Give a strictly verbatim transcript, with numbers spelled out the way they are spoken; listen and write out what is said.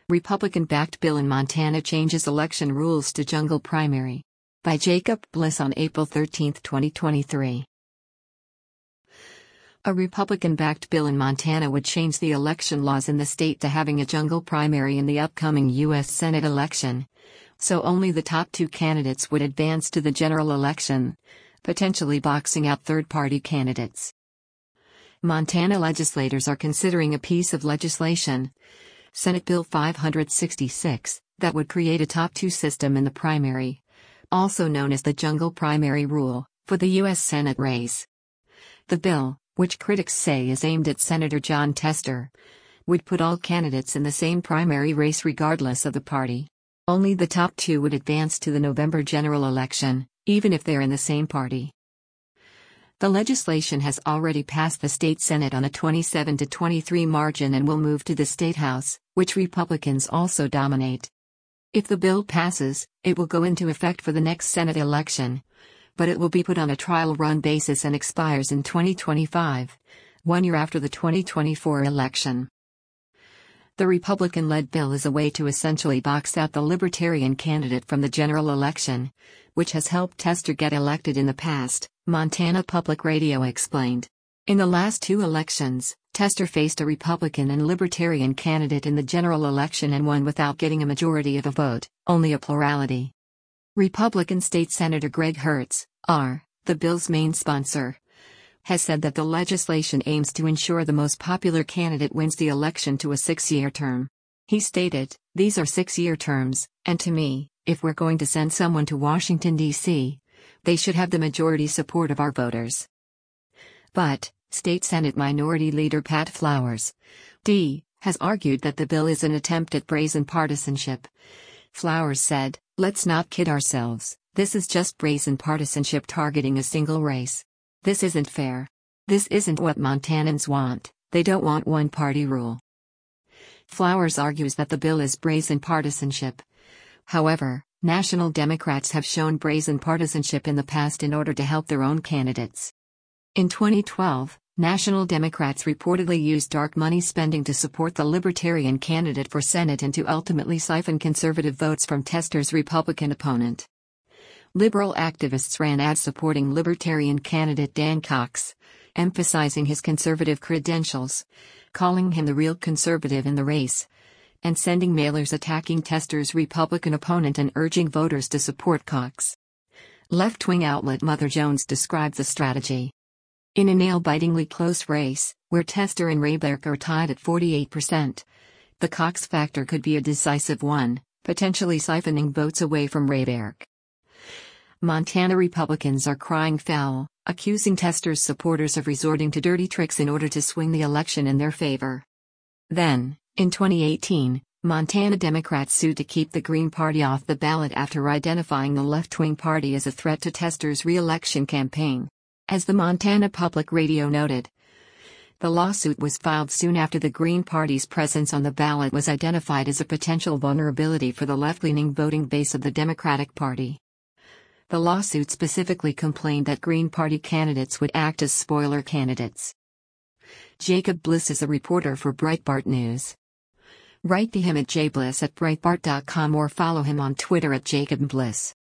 Republican-backed bill in Montana changes election rules to jungle primary. By Jacob Bliss on April thirteenth, twenty twenty-three. A Republican-backed bill in Montana would change the election laws in the state to having a jungle primary in the upcoming U S Senate election, so only the top two candidates would advance to the general election, potentially boxing out third-party candidates. Montana legislators are considering a piece of legislation, Senate Bill five sixty-six, that would create a top two system in the primary, also known as the jungle primary rule, for the U S Senate race. The bill, which critics say is aimed at Senator Jon Tester, would put all candidates in the same primary race regardless of the party. Only the top two would advance to the November general election, even if they're in the same party. The legislation has already passed the state Senate on a twenty-seven to twenty-three margin and will move to the state House, which Republicans also dominate. If the bill passes, it will go into effect for the next Senate election, but it will be put on a trial run basis and expires in twenty twenty-five, one year after the twenty twenty-four election. The Republican-led bill is a way to essentially box out the Libertarian candidate from the general election, which has helped Tester get elected in the past, Montana Public Radio explained. In the last two elections, Tester faced a Republican and Libertarian candidate in the general election and won without getting a majority of the vote, only a plurality. Republican State Senator Greg Hertz, R., the bill's main sponsor, has said that the legislation aims to ensure the most popular candidate wins the election to a six-year term. He stated, "These are six-year terms, and to me, if we're going to send someone to Washington, D C, they should have the majority support of our voters." But, State Senate Minority Leader Pat Flowers, D., has argued that the bill is an attempt at brazen partisanship. Flowers said, "Let's not kid ourselves, this is just brazen partisanship targeting a single race. This isn't fair. This isn't what Montanans want, they don't want one-party rule." Flowers argues that the bill is brazen partisanship. However, national Democrats have shown brazen partisanship in the past in order to help their own candidates. In twenty twelve, national Democrats reportedly used dark money spending to support the Libertarian candidate for Senate and to ultimately siphon conservative votes from Tester's Republican opponent. Liberal activists ran ads supporting Libertarian candidate Dan Cox, emphasizing his conservative credentials, calling him the real conservative in the race, and sending mailers attacking Tester's Republican opponent and urging voters to support Cox. Left-wing outlet Mother Jones described the strategy. In a nail-bitingly close race, where Tester and Rayberg are tied at forty-eight percent, the Cox factor could be a decisive one, potentially siphoning votes away from Rayberg. Montana Republicans are crying foul, accusing Tester's supporters of resorting to dirty tricks in order to swing the election in their favor. Then, in twenty eighteen, Montana Democrats sued to keep the Green Party off the ballot after identifying the left-wing party as a threat to Tester's re-election campaign. As the Montana Public Radio noted, the lawsuit was filed soon after the Green Party's presence on the ballot was identified as a potential vulnerability for the left-leaning voting base of the Democratic Party. The lawsuit specifically complained that Green Party candidates would act as spoiler candidates. Jacob Bliss is a reporter for Breitbart News. Write to him at jbliss at breitbart dot com or follow him on Twitter at Jacob Bliss.